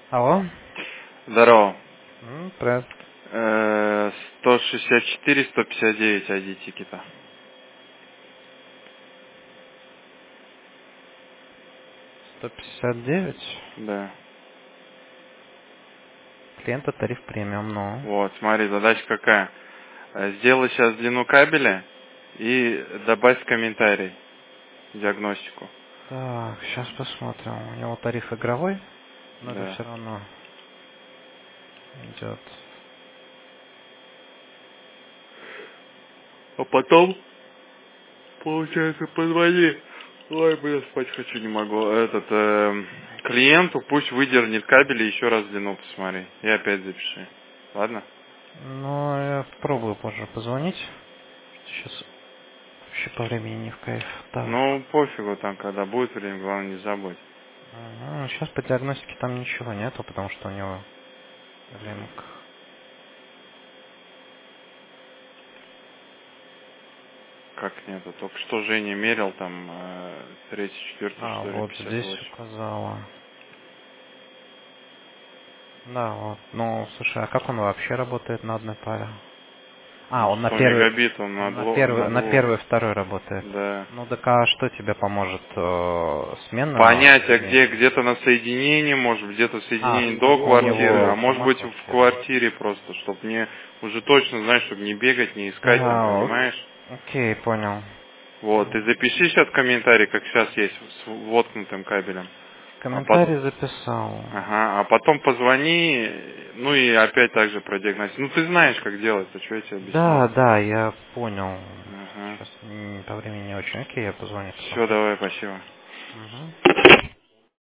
Алло? Здорово. Привет. 164, 159 ID тикета. 159. Да. Клиента тариф премиум, ну. Вот, смотри, задача какая. Сделай сейчас длину кабеля и добавь комментарий, диагностику. Так, сейчас посмотрим. У него тариф игровой, но это Да. все равно идет. А потом, получается, позвони. Ой, блин, спать хочу, не могу. Клиенту пусть выдернет кабель и еще раз длину посмотри. И опять запиши. Ладно? Ну, я попробую позже позвонить. Сейчас вообще по времени не в кайф. Так. Ну, пофигу там, когда будет время, главное не забудь. Сейчас по диагностике там ничего нету, потому что у него линк. Как нету? Только что Женя мерил там 3, 4, А, что ли, вот здесь 58. указала. Да, вот. Ну, слушай, а как он вообще работает на одной паре? А, Ну, он 100 мегабит, он он на на двух. первый, второй работает. Да. Ну так а что тебе поможет? Смена Понять, а линии? где-то на соединении, может быть, где-то А, соединение до у квартиры, него а может сама быть в квартира. квартире просто, чтобы мне уже точно знать, чтобы не бегать, не искать там, А, понимаешь? окей, понял. Вот, и запиши сейчас комментарий, как сейчас есть, с воткнутым кабелем. А Комментарий записал. Ага, а потом позвони, ну и опять также продиагностируй. Ну ты знаешь, как делать, а что я тебе объясняю? Да, да, я понял. Ага. Сейчас по времени не очень. Окей, я позвоню потом. Все, давай, спасибо. Угу.